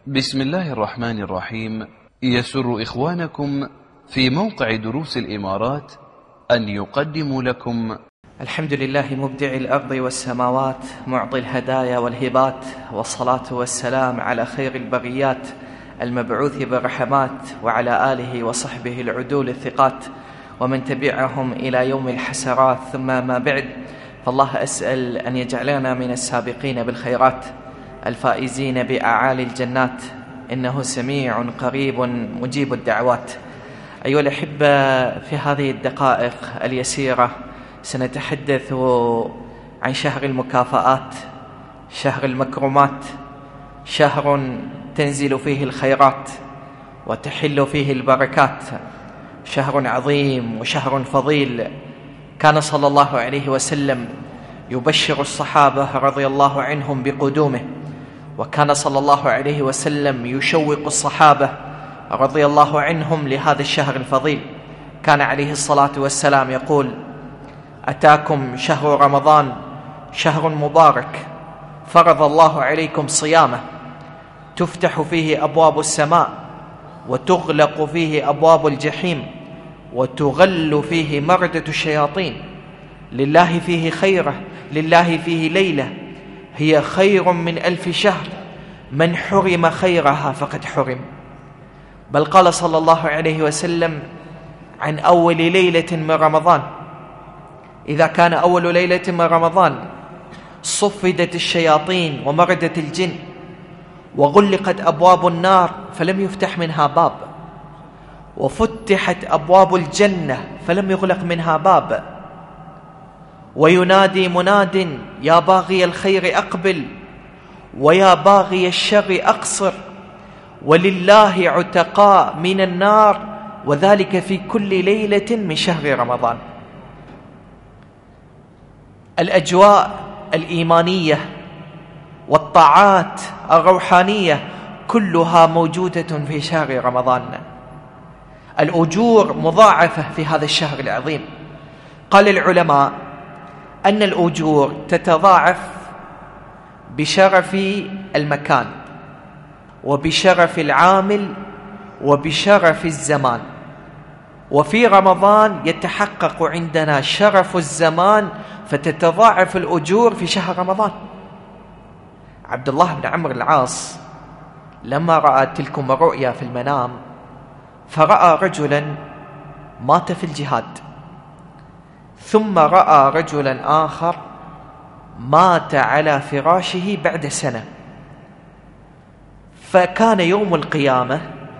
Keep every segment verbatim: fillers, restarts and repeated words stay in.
بسم الله الرحمن الرحيم. يسر إخوانكم في موقع دروس الإمارات أن يقدموا لكم الحمد لله مبدع الأرض والسماوات، معطي الهدايا والهبات، والصلاة والسلام على خير البريات المبعوث بالرحمات، وعلى آله وصحبه العدول الثقات، ومن تبعهم إلى يوم الحسرات. ثم ما بعد، فالله أسأل أن يجعلنا من السابقين بالخيرات الفائزين بأعالي الجنات، إنه سميع قريب مجيب الدعوات. أيها الأحبة، في هذه الدقائق اليسيرة سنتحدث عن شهر المكافآت، شهر المكرمات، شهر تنزل فيه الخيرات وتحل فيه البركات، شهر عظيم وشهر فضيل. كان صلى الله عليه وسلم يبشر الصحابة رضي الله عنهم بقدومه، وكان صلى الله عليه وسلم يشوق الصحابة رضي الله عنهم لهذا الشهر الفضيل. كان عليه الصلاة والسلام يقول: أتاكم شهر رمضان شهر مبارك، فرض الله عليكم صيامه، تفتح فيه أبواب السماء، وتغلق فيه أبواب الجحيم، وتغل فيه مردة الشياطين، لله فيه خيرة، لله فيه ليلة هي خير من ألف شهر، من حرم خيرها فقد حرم. بل قال صلى الله عليه وسلم عن أول ليلة من رمضان: إذا كان أول ليلة من رمضان صفدت الشياطين ومردت الجن، وغلقت أبواب النار فلم يفتح منها باب، وفتحت أبواب الجنة فلم يغلق منها باب، وينادي مناد: يا باغي الخير أقبل، ويا باغي الشر أقصر، ولله عتقاء من النار، وذلك في كل ليلة من شهر رمضان. الأجواء الإيمانية والطاعات الروحانية كلها موجودة في شهر رمضان. الأجور مضاعفة في هذا الشهر العظيم. قال العلماء أن الأجور تتضاعف بشرف المكان، وبشرف العامل، وبشرف الزمان. وفي رمضان يتحقق عندنا شرف الزمان، فتتضاعف الأجور في شهر رمضان. عبد الله بن عمرو العاص لما رأى تلكم الرؤيا في المنام، فرأى رجلا مات في الجهاد، ثم رأى رجلا آخر مات على فراشه بعد سنة، فكان يوم القيامة،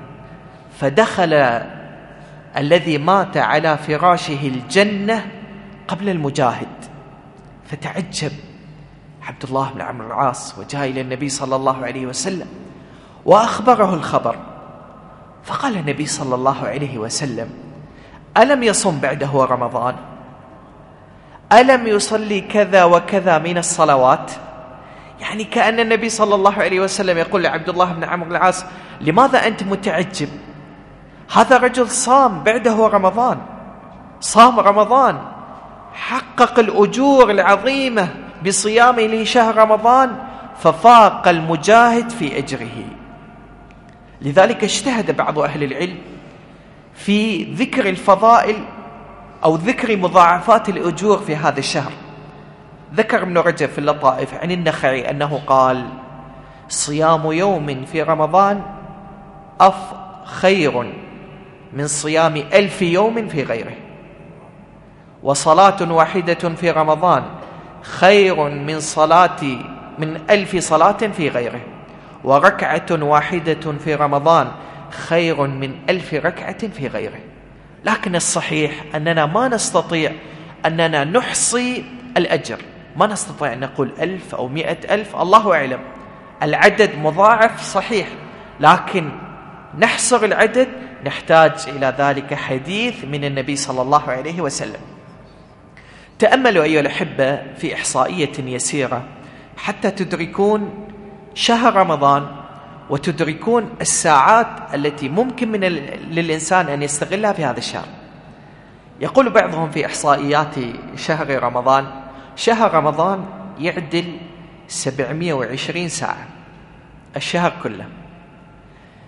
فدخل الذي مات على فراشه الجنة قبل المجاهد. فتعجب عبد الله بن عمرو العاص، وجاء إلى النبي صلى الله عليه وسلم وأخبره الخبر. فقال النبي صلى الله عليه وسلم: ألم يصم بعده رمضان؟ ألم يصلي كذا وكذا من الصلوات؟ يعني كأن النبي صلى الله عليه وسلم يقول لعبد الله بن عمرو العاص: لماذا أنت متعجب؟ هذا رجل صام بعده رمضان، صام رمضان، حقق الأجور العظيمة بصيامه لشهر رمضان، ففاق المجاهد في أجره. لذلك اجتهد بعض أهل العلم في ذكر الفضائل أو ذكر مضاعفات الأجور في هذا الشهر. ذكر ابن رجب في اللطائف عن النخعي أنه قال: صيام يوم في رمضان أف خير من صيام ألف يوم في غيره، وصلاة واحدة في رمضان خير من صلاة من ألف صلاة في غيره، وركعة واحدة في رمضان خير من ألف ركعة في غيره. لكن الصحيح أننا ما نستطيع أننا نحصي الأجر، ما نستطيع أن نقول ألف أو مئة ألف، الله أعلم. العدد مضاعف صحيح، لكن نحصر العدد نحتاج إلى ذلك حديث من النبي صلى الله عليه وسلم. تأملوا أيها الأحبة في إحصائية يسيرة حتى تدركون شهر رمضان، وتدركون الساعات التي ممكن من للإنسان أن يستغلها في هذا الشهر. يقول بعضهم في إحصائيات شهر رمضان: شهر رمضان يعدل سبعمائة وعشرين ساعة، الشهر كله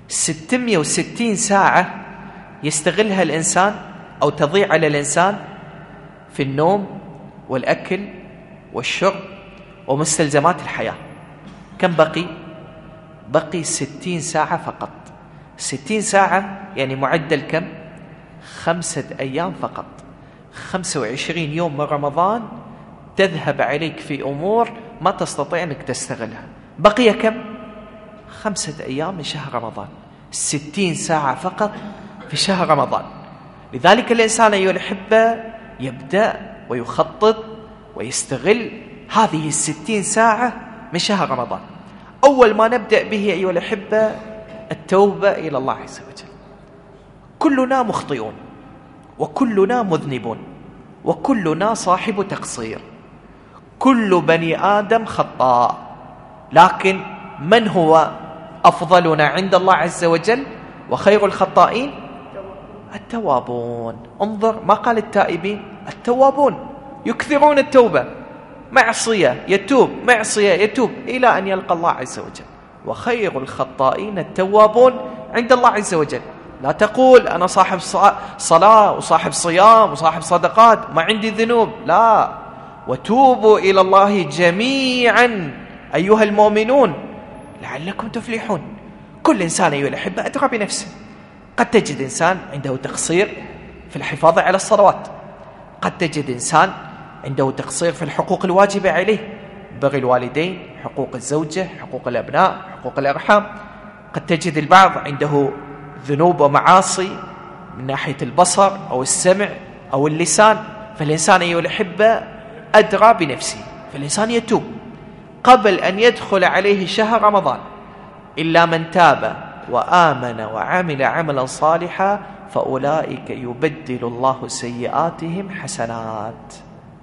ستمائة وستين ساعة يستغلها الإنسان أو تضيع على الإنسان في النوم والأكل والشرب ومستلزمات الحياة. كم بقي؟ بقي ستين ساعة فقط. ستين ساعة يعني معدل كم؟ خمسة أيام فقط. خمسة وعشرين يوم من رمضان تذهب عليك في أمور ما تستطيع أنك تستغلها. بقي كم؟ خمسة أيام من شهر رمضان. ستين ساعة فقط في شهر رمضان. لذلك الإنسان أيها الأحبة يبدأ ويخطط ويستغل هذه الستين ساعة من شهر رمضان. أول ما نبدأ به أيها الأحبة التوبة إلى الله عز وجل. كلنا مخطئون وكلنا مذنبون وكلنا صاحب تقصير. كل بني آدم خطاء، لكن من هو أفضلنا عند الله عز وجل وخير الخطائين؟ التوابون. انظر ما قال التائبين، التوابون يكثرون التوبة، معصية يتوب، معصية يتوب إلى أن يلقى الله عز وجل. وخير الخطائين التوابون عند الله عز وجل. لا تقول أنا صاحب صلاة وصاحب صيام وصاحب صدقات ما عندي ذنوب، لا. وتوبوا إلى الله جميعا أيها المؤمنون لعلكم تفلحون. كل إنسان أيها الأحبة أدرى بنفسه. قد تجد إنسان عنده تقصير في الحفاظ على الصلوات، قد تجد إنسان عنده تقصير في الحقوق الواجبة عليه، بر الوالدين، حقوق الزوجة، حقوق الأبناء، حقوق الأرحام. قد تجد البعض عنده ذنوب ومعاصي من ناحية البصر أو السمع أو اللسان. فالإنسان أيها الأحبة أدرى بنفسه، فالإنسان يتوب قبل أن يدخل عليه شهر رمضان. إلا من تاب وآمن وعمل عملا صالحا فأولئك يبدل الله سيئاتهم حسنات.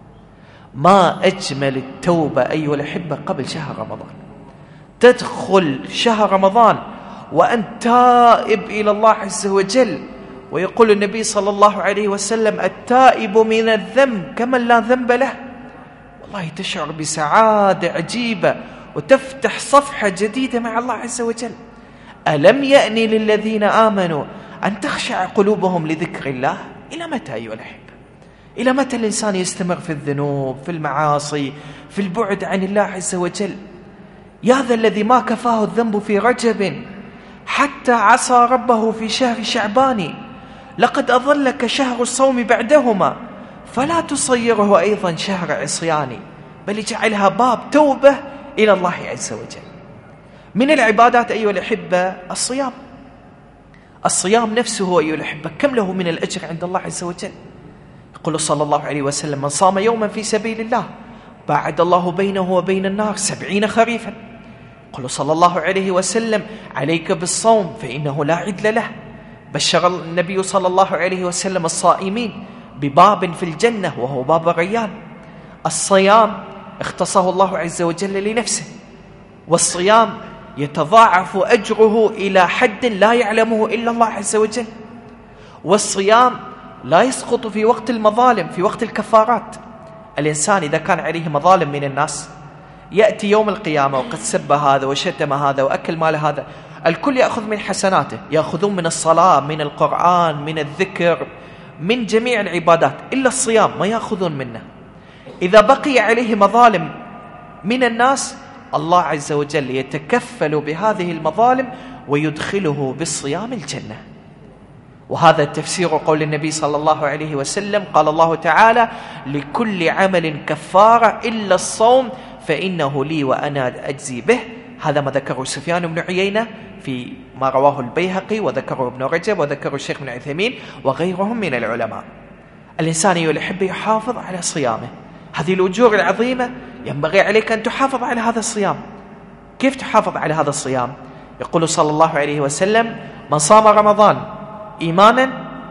ما أجمل التوبة أيها الأحبة قبل شهر رمضان. تدخل شهر رمضان وأنت تائب إلى الله عز وجل. ويقول النبي صلى الله عليه وسلم التائب من الذنب كمن لا ذنب له. والله تشعر بسعادة عجيبة وتفتح صفحة جديدة مع الله عز وجل. ألم يأن للذين آمنوا أن تخشع قلوبهم لذكر الله؟ إلى متى أيها الأحبة؟ إلى متى الإنسان يستمر في الذنوب، في المعاصي، في البعد عن الله عز وجل؟ يا ذا الذي ما كفاه الذنب في رجب حتى عصى ربه في شهر شعبان. لقد أظلك شهر الصوم بعدهما فلا تصيره أيضا شهر عصيان، بل اجعلها باب توبة إلى الله عز وجل. من العبادات أيها الأحبة الصيام. الصيام نفسه أيها الأحبة كم له من الأجر عند الله عز وجل. يقول صلى الله عليه وسلم من صام يوما في سبيل الله باعد الله بينه وبين النار سبعين خريفا. يقول صلى الله عليه وسلم عليك بالصوم فإنه لا عدل له. بشر النبي صلى الله عليه وسلم الصائمين بباب في الجنة وهو باب الريان. الصيام اختصه الله عز وجل لنفسه، والصيام يتضاعف أجره إلى حد لا يعلمه إلا الله عز وجل. والصيام لا يسقط في وقت المظالم، في وقت الكفارات. الإنسان إذا كان عليه مظالم من الناس يأتي يوم القيامة وقد سب هذا وشتم هذا وأكل مال هذا، الكل يأخذ من حسناته، يأخذون من الصلاة، من القرآن، من الذكر، من جميع العبادات، إلا الصيام ما يأخذون منه. إذا بقي عليه مظالم من الناس الله عز وجل يتكفل بهذه المظالم ويدخله بالصيام الجنة. وهذا تفسير قول النبي صلى الله عليه وسلم قال الله تعالى لكل عمل كفارة إلا الصوم فإنه لي وأنا أجزي به. هذا ما ذكره سفيان بن عيينة في ما رواه البيهقي وذكره ابن رجب وذكره الشيخ ابن عثيمين وغيرهم من العلماء. الإنسان يحب يحافظ على صيامه. هذه الأجور العظيمة ينبغي عليك أن تحافظ على هذا الصيام. كيف تحافظ على هذا الصيام؟ يقول صلى الله عليه وسلم من صام رمضان إيمانا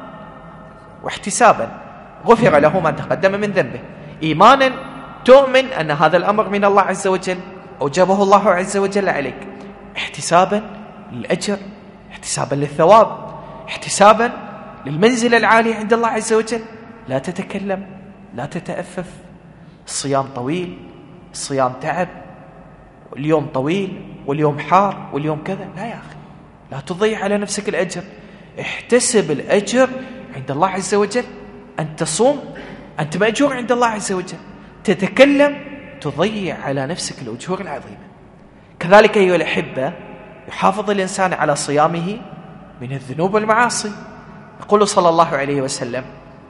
واحتسابا غفر له ما تقدم من ذنبه. إيمانا تؤمن أن هذا الأمر من الله عز وجل أوجبه الله عز وجل عليك. احتسابا للأجر، احتسابا للثواب، احتسابا للمنزل العالي عند الله عز وجل. لا تتكلم، لا تتأفف. الصيام طويل، الصيام تعب، واليوم طويل واليوم حار واليوم كذا. لا يا أخي، لا تضيع على نفسك الأجر، احتسب الأجر عند الله عز وجل. أن تصوم أنت مأجور عند الله عز وجل، تتكلم تضيع على نفسك الأجور العظيمة. كذلك أيها الأحبة يحافظ الإنسان على صيامه من الذنوب والمعاصي. يقول صلى الله عليه وسلم: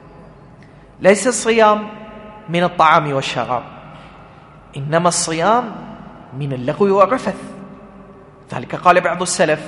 ليس الصيام من الطعام والشراب، إنما الصيام من اللغو والرفث. ذلك قال بعض السلف: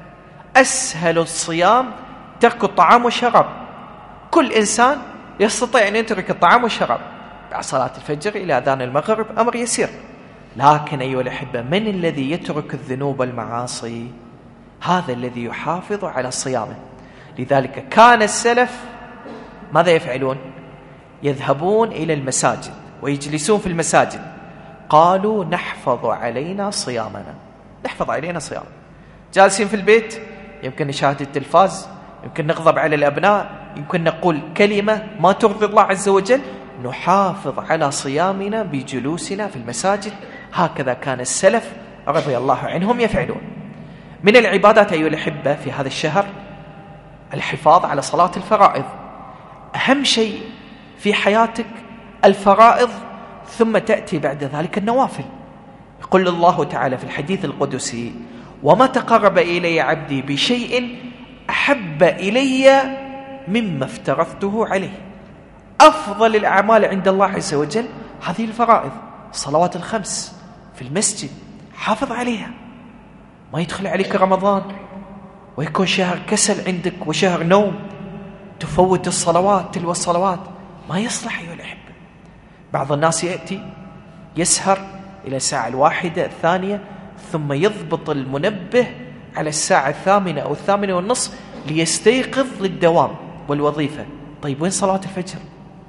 أسهل الصيام ترك الطعام والشراب. كل إنسان يستطيع أن يترك الطعام والشراب بعد صلاة الفجر إلى أذان المغرب، أمر يسير. لكن أيها الأحبة من الذي يترك الذنوب والمعاصي؟ هذا الذي يحافظ على صيامه. لذلك كان السلف ماذا يفعلون؟ يذهبون إلى المساجد ويجلسون في المساجد، قالوا: نحفظ علينا صيامنا، نحفظ علينا صيام. جالسين في البيت يمكن نشاهد التلفاز، يمكن نغضب على الأبناء، يمكن نقول كلمة ما ترضي الله عز وجل، نحافظ على صيامنا بجلوسنا في المساجد. هكذا كان السلف رضي الله عنهم يفعلون. من العبادات أيها الأحبة في هذا الشهر الحفاظ على صلاة الفرائض. أهم شيء في حياتك الفرائض، ثم تأتي بعد ذلك النوافل. يقول الله تعالى في الحديث القدسي: وما تقرب إلي عبدي بشيء أحب إلي مما افترضته عليه. أفضل الأعمال عند الله عز وجل هذه الفرائض، الصلوات الخمس في المسجد، حافظ عليها. ما يدخل عليك رمضان ويكون شهر كسل عندك وشهر نوم، تفوت الصلوات تلو الصلوات، ما يصلح أيها الأحبة. بعض الناس يأتي يسهر إلى الساعة الواحدة الثانية، ثم يضبط المنبه على الساعة الثامنة أو الثامنة والنصف ليستيقظ للدوام والوظيفة. طيب وين صلاة الفجر؟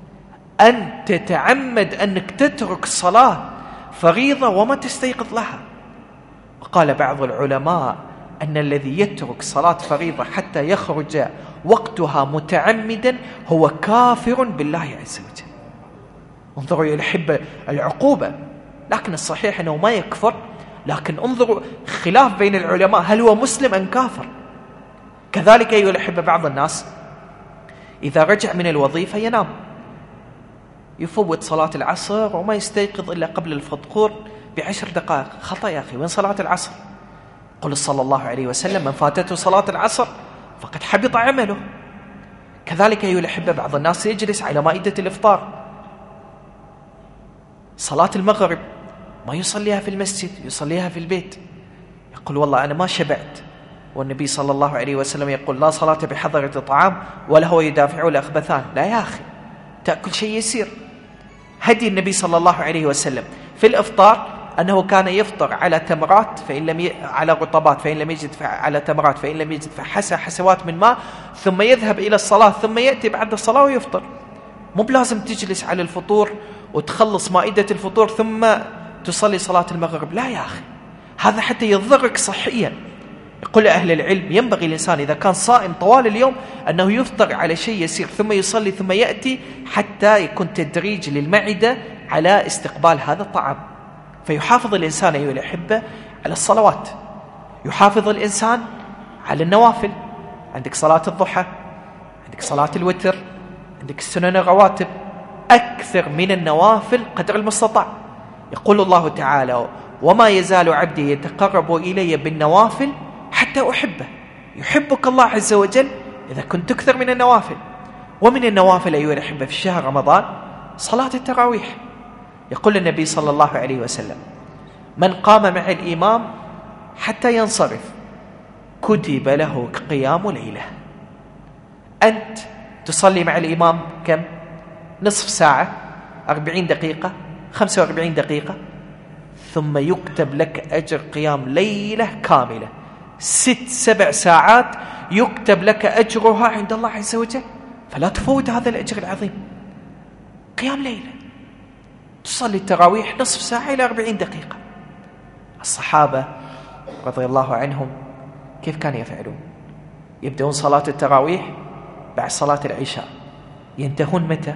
أن تتعمد أنك تترك صلاة فريضة وما تستيقظ لها. وقال بعض العلماء أن الذي يترك صلاة فريضة حتى يخرج وقتها متعمدا هو كافر بالله عز وجل. انظروا يا الأحبة العقوبة. لكن الصحيح أنه ما يكفر، لكن انظروا خلاف بين العلماء، هل هو مسلم أم كافر؟ كذلك أيها الأحبة بعض الناس إذا رجع من الوظيفة ينام، يفوت صلاة العصر وما يستيقظ إلا قبل الفطور بعشر دقائق. خطأ يا أخي، وين صلاة العصر؟ قل صلى الله عليه وسلم: من فاتته صلاة العصر فقد حبط عمله. كذلك أيها الأحبة بعض الناس يجلس على مائدة الإفطار، صلاة المغرب ما يصليها في المسجد، يصليها في البيت. يقول: والله أنا ما شبعت، والنبي صلى الله عليه وسلم يقول: لا صلاة بحضرة الطعام ولا هو يدافع الأخبثان. لا يا أخي، تأكل شيء يسير. هدي النبي صلى الله عليه وسلم في الإفطار أنه كان يفطر على تمرات فإن لم ي... على رطبات، فإن لم يجد على تمرات، فإن لم يجد فحسى حسوات من ماء، ثم يذهب إلى الصلاة، ثم يأتي بعد الصلاة ويفطر. مو بلازم تجلس على الفطور وتخلص مائدة الفطور ثم تصلي صلاة المغرب. لا يا أخي، هذا حتى يضرك صحيا. يقول أهل العلم ينبغي الإنسان إذا كان صائم طوال اليوم أنه يفطر على شيء يسير ثم يصلي ثم يأتي، حتى يكون تدريج للمعدة على استقبال هذا الطعام. فيحافظ الإنسان أيها الأحبة على الصلوات، يحافظ الإنسان على النوافل. عندك صلاة الضحى، عندك صلاة الوتر، عندك السنن الرواتب، أكثر من النوافل قدر المستطاع. يقول الله تعالى: وما يزال عبدي يتقرب إلي بالنوافل حتى أحبه. يحبك الله عز وجل إذا كنت تكثر من النوافل. ومن النوافل أيها الأحبة في شهر رمضان صلاة التراويح. يقول النبي صلى الله عليه وسلم: من قام مع الإمام حتى ينصرف كتب له قيام ليلة. أنت تصلي مع الإمام كم؟ نصف ساعة، أربعين دقيقة، خمسة وأربعين دقيقة، ثم يكتب لك أجر قيام ليلة كاملة، ست سبع ساعات يكتب لك أجرها عند الله عز وجل. فلا تفوت هذا الأجر العظيم. قيام ليلة، تصلي التراويح نصف ساعة إلى أربعين دقيقة. الصحابة رضي الله عنهم كيف كانوا يفعلون؟ يبدأون صلاة التراويح بعد صلاة العشاء، ينتهون متى؟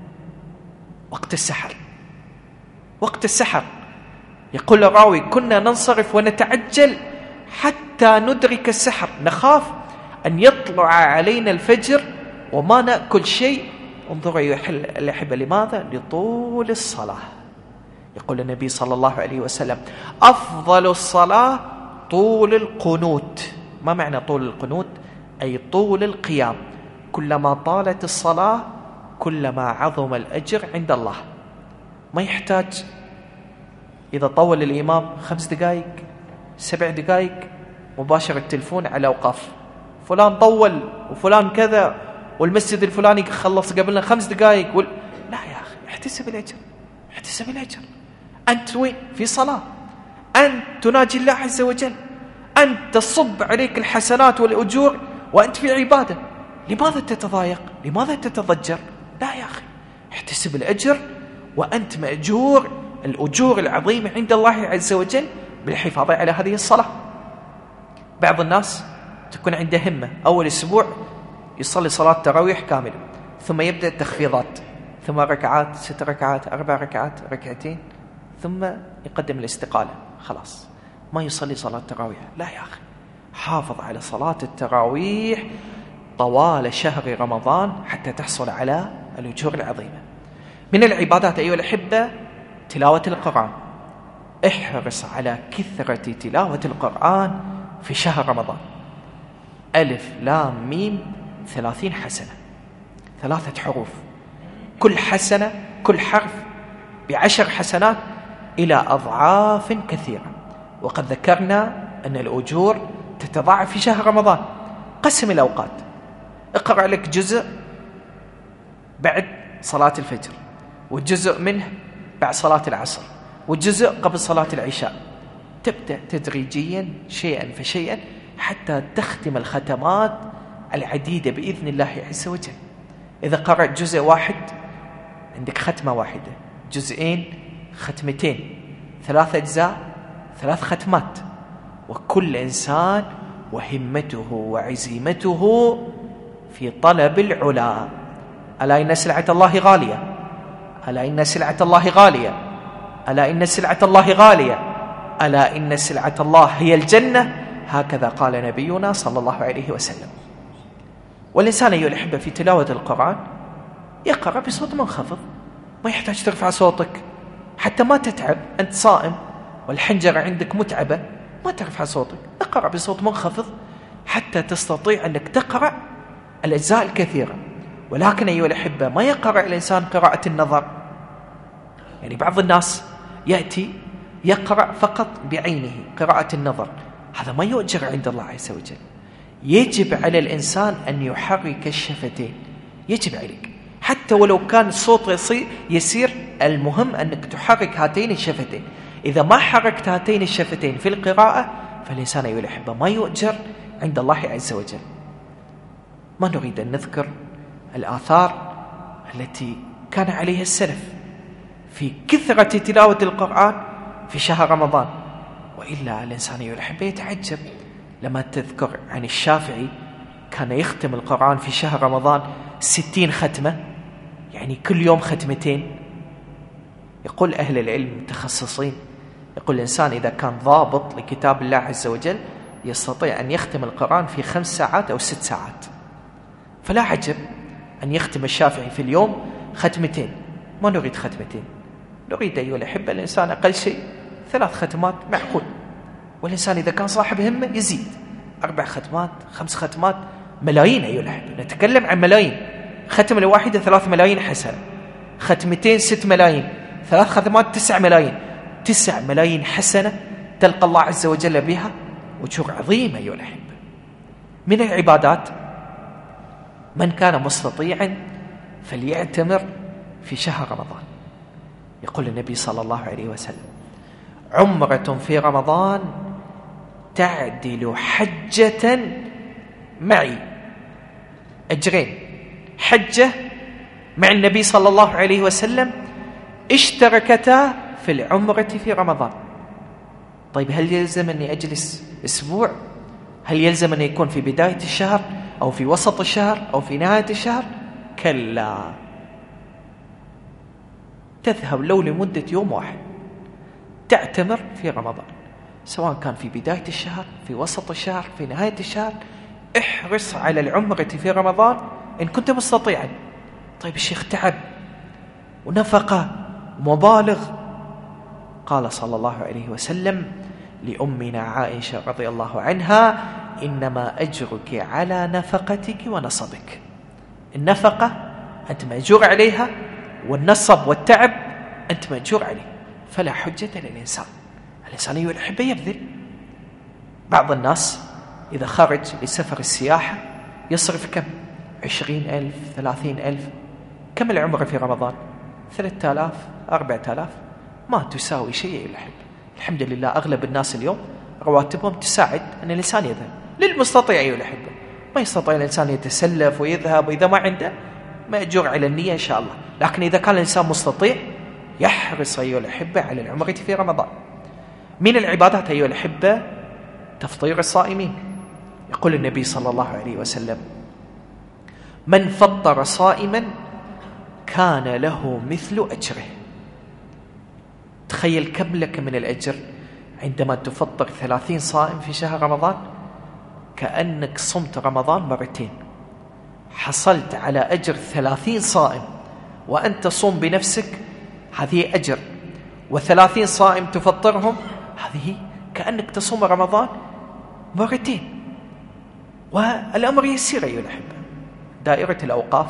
وقت السحر. وقت السحر يقول الراوي: كنا ننصرف ونتعجل حتى ندرك السحر، نخاف أن يطلع علينا الفجر وما نأكل شيء. انظروا أيها الأحبة، لماذا؟ لطول الصلاة. يقول النبي صلى الله عليه وسلم: أفضل الصلاة طول القنوت. ما معنى طول القنوت؟ أي طول القيام. كلما طالت الصلاة كلما عظم الأجر عند الله. ما يحتاج إذا طول الإمام خمس دقائق سبع دقائق مباشرة التلفون على أوقاف، فلان طول وفلان كذا والمسجد الفلاني خلص قبلنا خمس دقائق وال... لا يا أخي، احتسب الأجر، احتسب الأجر. أنت وين؟ في صلاة، أنت تناجي الله عز وجل، أنت تصب عليك الحسنات والأجور وأنت في عبادة. لماذا تتضايق؟ لماذا تتضجر؟ لا يا أخي، احتسب الأجر وأنت مأجور الأجور العظيمة عند الله عز وجل بالحفاظ على هذه الصلاة. بعض الناس تكون عنده همة أول أسبوع يصلي صلاة تراويح كاملة، ثم يبدأ التخفيضات، ثم ركعات، ست ركعات، أربع ركعات، ركعتين، ثم يقدم الاستقالة، خلاص ما يصلي صلاة تراويح. لا يا أخي، حافظ على صلاة التراويح طوال شهر رمضان حتى تحصل على الأجور العظيمة. من العبادات أيها الأحبة تلاوة القرآن. احرص على كثرة تلاوة القرآن في شهر رمضان. ألف لام ميم ثلاثين حسنة، ثلاثة حروف، كل حسنة كل حرف بعشر حسنات إلى أضعاف كثيرة. وقد ذكرنا أن الأجور تتضاعف في شهر رمضان. قسم الأوقات، اقرأ لك جزء بعد صلاة الفجر، والجزء منه بعد صلاة العصر، والجزء قبل صلاة العشاء. تبدأ تدريجيا شيئا فشيئا حتى تختم الختمات العديدة بإذن الله عز وجل. إذا قرأت جزء واحد عندك ختمة واحدة، جزئين ختمتين، ثلاث أجزاء ثلاث ختمات. وكل إنسان وهمته وعزيمته في طلب العلا. ألا إن سلعة الله غالية، ألا إن سلعة الله غالية، ألا إن سلعة الله غالية، ألا إن سلعة الله هي الجنة. هكذا قال نبينا صلى الله عليه وسلم. والإنسان أيها الأحبة في تلاوة القرآن يقرأ بصوت منخفض، ما يحتاج ترفع صوتك حتى ما تتعب. أنت صائم والحنجرة عندك متعبة، ما ترفع صوتك، اقرأ بصوت منخفض حتى تستطيع أنك تقرأ الأجزاء الكثيرة. ولكن أيها الأحبة ما يقرأ الإنسان قراءة النظر. يعني بعض الناس يأتي يقرأ فقط بعينه قراءة النظر، هذا ما يؤجر عند الله عز وجل. يجب على الإنسان أن يحرك الشفتين، يجب عليك حتى ولو كان الصوت يسير، المهم أنك تحرك هاتين الشفتين. إذا ما حركت هاتين الشفتين في القراءة فالإنسان أيها الأحبة ما يؤجر عند الله عز وجل. ما نريد أن نذكر الآثار التي كان عليها السلف في كثرة تلاوة القرآن في شهر رمضان، وإلا الإنسان أيها الأحبة يتعجب لما تذكر عن الشافعي كان يختم القرآن في شهر رمضان ستين ختمة، يعني كل يوم ختمتين. يقول أهل العلم المتخصصين، يقول الإنسان إذا كان ضابط لكتاب الله عز وجل يستطيع أن يختم القرآن في خمس ساعات أو ست ساعات. فلا عجب أن يختم الشافعي في اليوم ختمتين. ما نريد ختمتين، نريد أيها الأحبة الإنسان أقل شيء ثلاث ختمات معقول. والإنسان إذا كان صاحب همة يزيد أربع ختمات، خمس ختمات، ملايين أيها الأحبة، نتكلم عن ملايين. ختم الواحدة ثلاث ملايين حسنة، ختمتين ست ملايين، ثلاث ختمات تسع ملايين، تسع ملايين حسنة تلقى الله عز وجل بها وجور عظيمة أيها الأحبة. من العبادات من كان مستطيعا فليعتمر في شهر رمضان. يقول النبي صلى الله عليه وسلم: عمرة في رمضان تعدل حجة معي. أجرين، حجة مع النبي صلى الله عليه وسلم اشتركتا في العمرة في رمضان. طيب هل يلزم أني أجلس أسبوع؟ هل يلزم أن يكون في بداية الشهر أو في وسط الشهر أو في نهاية الشهر؟ كلا، تذهب لو لمدة يوم واحد تعتمر في رمضان، سواء كان في بداية الشهر في وسط الشهر، في نهاية الشهر، احرص على العمرة في رمضان إن كنت مستطيعا. طيب الشيخ تعب ونفقة مبالغ. قال صلى الله عليه وسلم لأمنا عائشة رضي الله عنها: إنما أجرك على نفقتك ونصبك. النفقة أنت مأجور عليها، والنصب والتعب أنت مأجور عليه، فلا حجة للإنسان. الإنسان يحب يبذل. بعض الناس إذا خرج لسفر السياحة يصرف كم؟ عشرين ألف، ثلاثين ألف. كم العمرة في رمضان؟ ثلاثة آلاف، أربعة آلاف، ما تساوي شيء يحب. الحمد لله أغلب الناس اليوم رواتبهم تساعد أن الإنسان يذهب. للمستطيع يحبه، ما يستطيع الإنسان يتسلف ويذهب، وإذا ما عنده مأجور على النية إن شاء الله. لكن إذا كان الإنسان مستطيع يحرص أيها الأحبة على العمرة في رمضان. من العبادات أيها الأحبة تفطير الصائمين. يقول النبي صلى الله عليه وسلم: من فطر صائما كان له مثل أجره. تخيل كم لك من الأجر عندما تفطر ثلاثين صائم في شهر رمضان، كأنك صمت رمضان مرتين. حصلت على أجر ثلاثين صائم وأنت تصوم بنفسك، هذه أجر. وثلاثين صائم تفطرهم، هذه كأنك تصوم رمضان مرتين. والأمر يسير أيها الأحبة. دائرة الأوقاف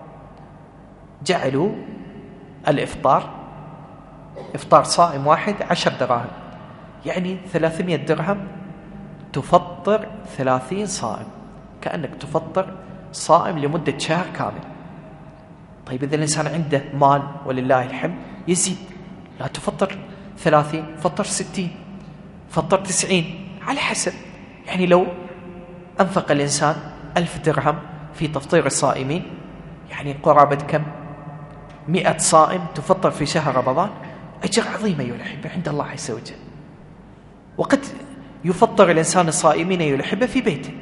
جعلوا الإفطار، إفطار صائم واحد عشر دراهم، يعني ثلاثمائة درهم تفطر ثلاثين صائم، كأنك تفطر صائم لمدة شهر كامل. طيب إذا الإنسان عنده مال ولله الحمد يزيد، لا تفطر ثلاثين، فطر ستين، فطر تسعين، على حسب. يعني لو أنفق الإنسان ألف درهم في تفطير الصائمين، يعني قرابة كم؟ مئة صائم تفطر في شهر رمضان، أجر عظيم أيها الأحبة عند الله عز وجل. وقد يفطر الإنسان الصائمين أيها الأحبة في بيته.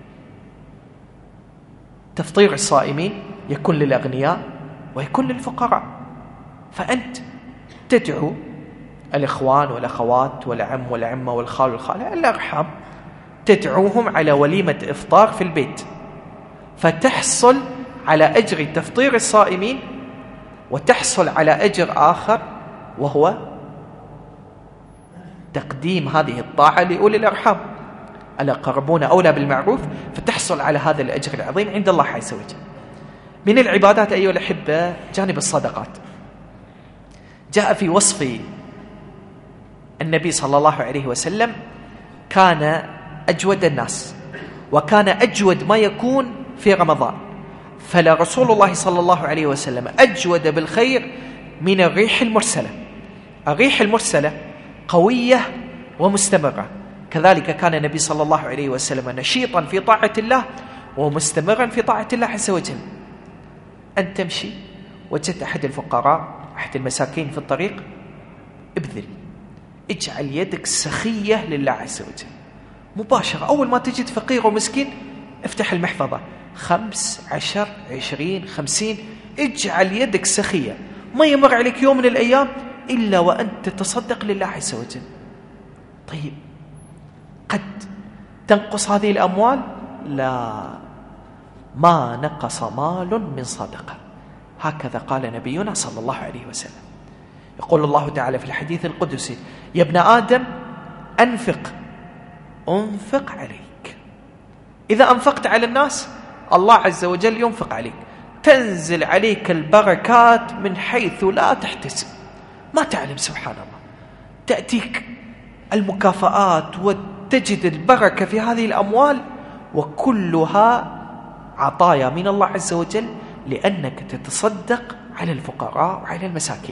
تفطير الصائمين يكون للأغنياء ويكون للفقراء، فأنت تدعو الإخوان والأخوات والعم والعمة والخال والخالة الأرحام، تدعوهم على وليمة إفطار في البيت، فتحصل على أجر تفطير الصائمين، وتحصل على أجر آخر وهو تقديم هذه الطاعة لأولي الأرحام، الأقربون أولى بالمعروف، فتحصل على هذا الأجر العظيم عند الله عز وجل. من العبادات أيها الأحبة جانب الصدقات. جاء في وصف النبي صلى الله عليه وسلم: كان أجود الناس، وكان أجود ما يكون في رمضان، فلرسول الله صلى الله عليه وسلم أجود بالخير من الريح المرسلة. الريح المرسلة قوية ومستمرة، كذلك كان النبي صلى الله عليه وسلم نشيطا في طاعة الله ومستمرا في طاعة الله عز وجل. أن تمشي وجدت أحد الفقراء، أحد المساكين في الطريق، ابذل، اجعل يدك سخية لله عز وجل مباشرة. أول ما تجد فقير ومسكين افتح المحفظة، خمس، عشر، عشرين، خمسين، اجعل يدك سخية. ما يمر عليك يوم من الأيام إلا وأنت تتصدق لله عز وجل. طيب قد تنقص هذه الأموال؟ لا، ما نقص مال من صدقة. هكذا قال نبينا صلى الله عليه وسلم. يقول الله تعالى في الحديث القدسي: يا ابن آدم أنفق أنفق عليك. إذا أنفقت على الناس الله عز وجل ينفق عليك، تنزل عليك البركات من حيث لا تحتسب، ما تعلم. سبحان الله، تأتيك المكافآت وتجد البركة في هذه الأموال، وكلها عطايا من الله عز وجل، لأنك تتصدق على الفقراء وعلى المساكين.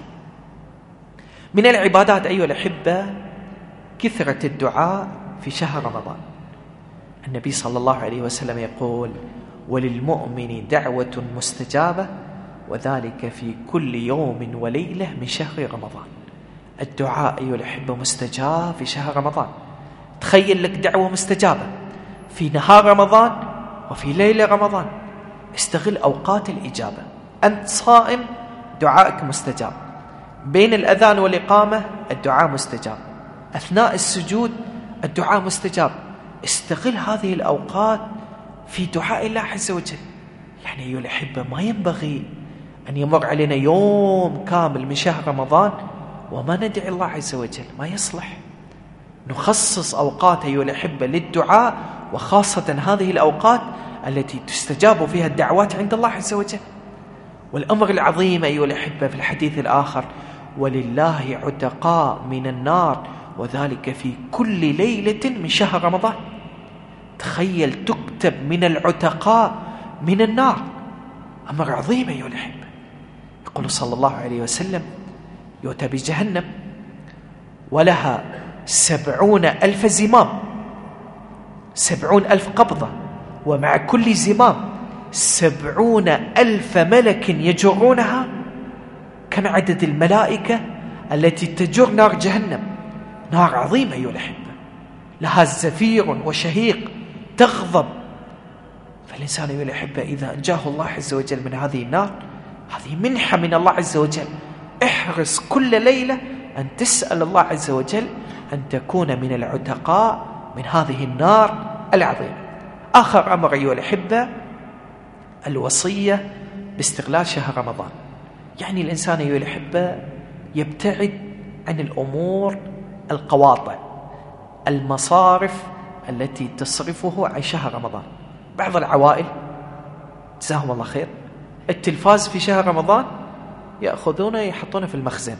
من العبادات أيها الأحبة كثرة الدعاء في شهر رمضان. النبي صلى الله عليه وسلم يقول: وللمؤمن دعوة مستجابة، وذلك في كل يوم وليلة من شهر رمضان. الدعاء أيها الأحبة مستجاب في شهر رمضان. تخيل لك دعوة مستجابة في نهار رمضان وفي ليلة رمضان. استغل أوقات الإجابة. أنت صائم دعائك مستجاب، بين الأذان والإقامة الدعاء مستجاب، أثناء السجود الدعاء مستجاب، استغل هذه الأوقات في دعاء الله عز وجل. يعني أيها الأحبة ما ينبغي أن يمر علينا يوم كامل من شهر رمضان وما ندعي الله عز وجل، ما يصلح. نخصص أوقات أيها الأحبة للدعاء، وخاصة هذه الأوقات التي تستجاب فيها الدعوات عند الله عز وجل. والأمر العظيم أيها الأحبة في الحديث الآخر: ولله عتقاء من النار وذلك في كل ليلة من شهر رمضان. تخيل تكتب من العتقاء من النار، أمر عظيم أيها الأحبة. يقول صلى الله عليه وسلم: يؤتى بجهنم ولها سبعون ألف زمام، سبعون ألف قبضة، ومع كل زمام سبعون ألف ملك يجرونها. كم عدد الملائكة التي تجر نار جهنم؟ نار عظيمة أيها الأحبة، لها زفير وشهيق تغضب. فالإنسان أيها الأحبة إذا أنجاه الله عز وجل من هذه النار، هذه منحة من الله عز وجل. احرص كل ليلة أن تسأل الله عز وجل أن تكون من العتقاء من هذه النار العظيمة. آخر أمر أيها الأحبة الوصية باستغلال شهر رمضان. يعني الإنسان أيها الأحبة يبتعد عن الأمور القواطع، المصارف التي تصرفه عن شهر رمضان. بعض العوائل جزاهم الله خير التلفاز في شهر رمضان يأخذونه يحطونه في المخزن،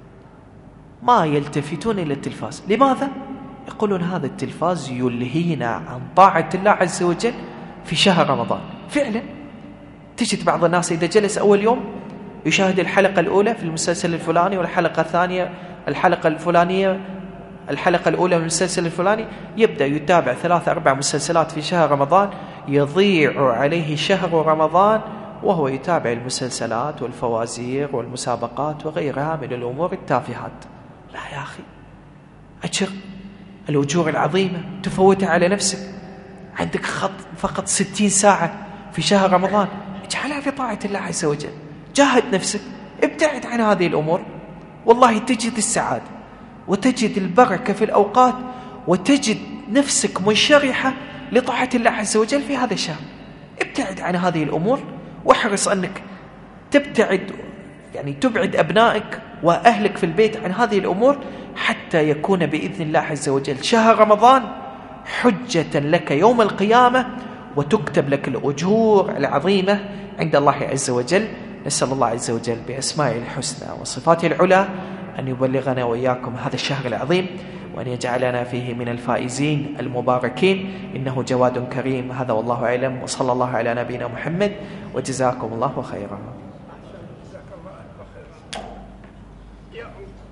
ما يلتفتون إلى التلفاز. لماذا؟ يقولون هذا التلفاز يلهينا عن طاعة الله عز وجل في شهر رمضان. فعلا تجد بعض الناس إذا جلس أول يوم يشاهد الحلقة الأولى في المسلسل الفلاني، والحلقة الثانية الحلقة الفلانية الحلقة الأولى من المسلسل الفلاني، يبدأ يتابع ثلاثة أربع مسلسلات في شهر رمضان، يضيع عليه شهر رمضان وهو يتابع المسلسلات والفوازير والمسابقات وغيرها من الأمور التافهات. لا يا أخي، أجر الأجور العظيمة تفوتها على نفسك. عندك خط فقط ستين ساعة في شهر رمضان، اجعلها في طاعة الله عز وجل. جاهد نفسك، ابتعد عن هذه الأمور، والله تجد السعادة وتجد البركة في الأوقات، وتجد نفسك منشرحة لطاعة الله عز وجل في هذا الشهر. ابتعد عن هذه الأمور، واحرص أنك تبتعد يعني تبعد أبنائك وأهلك في البيت عن هذه الأمور، حتى يكون بإذن الله عز وجل شهر رمضان حجة لك يوم القيامة، وتكتب لك الأجور العظيمة عند الله عز وجل. نسأل الله عز وجل بأسمائه الحسنى وصفاته العلى أن يبلغنا وإياكم هذا الشهر العظيم، وأن يجعلنا فيه من الفائزين المباركين، إنه جواد كريم. هذا والله أعلم، وصلى الله على نبينا محمد، وجزاكم الله خيرا.